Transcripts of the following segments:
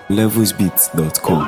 levelsbeats.com.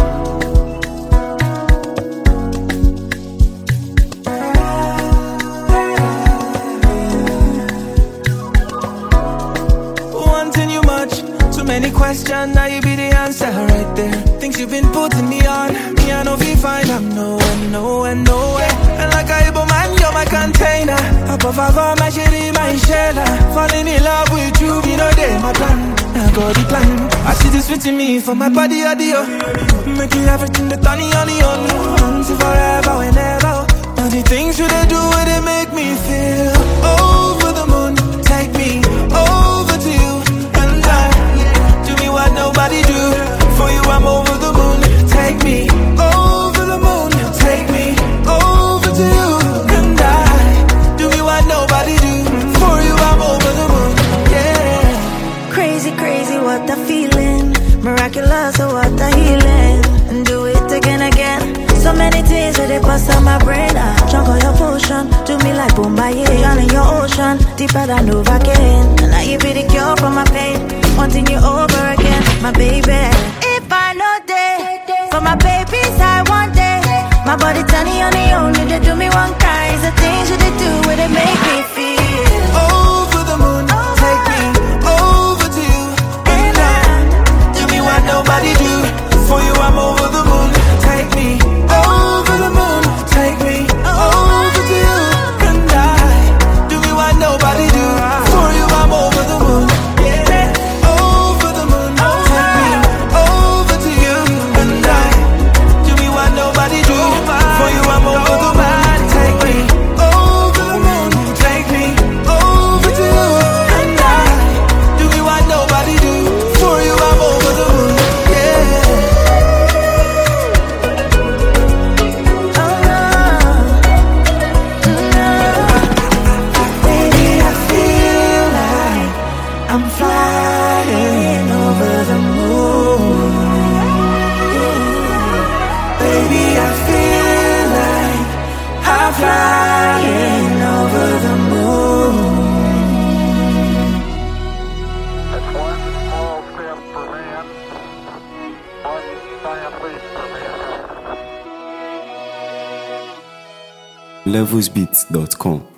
Wanting you much, too many questions, now you be the answer right there. Things you've been putting me on, me I know if find I'm nowhere. And like I man, you're my container. Up above all my shit in my shelter. Falling in love with you, you know they my plan. I got the plan. I see this fitting me for my body, audio. Make you everything the Tony on the only. Forever, whenever. All the things you they do, they make me feel over the moon. Take me over to you. And I do me what nobody do. For you, I'm over the moon. Take me over the moon. Take me over to you. And I do me what nobody do. For you, I'm over the moon. Yeah. Crazy, what the feeling. Miraculous, so what the healing. And do it again. So many things where they bust on my brain. Drunk on your potion, do me like Boombaye. All in your ocean, deeper than Novocaine. And now you be the cure for my pain. Wanting you over again, my baby. If I know day, for my babies I want day. My body turning on the only, they do me one kind. The things that they do where they make me feel over the moon, take me over to you. And I do me what nobody do. For you I'm over the moon, take me over the moon, take me over to you. And I do me what nobody do. For you I'm over the moon, yeah. Over the moon, take me over to you. And I do me what nobody do. For you I'm over the moon, take me over the moon, take me over to you. And I do me what nobody do. For you I'm over the moon, yeah. I'm flying over the moon. Baby, I feel like I'm flying over the moon. That's one small step for man, one giant leap for mankind. levelsbeats.com.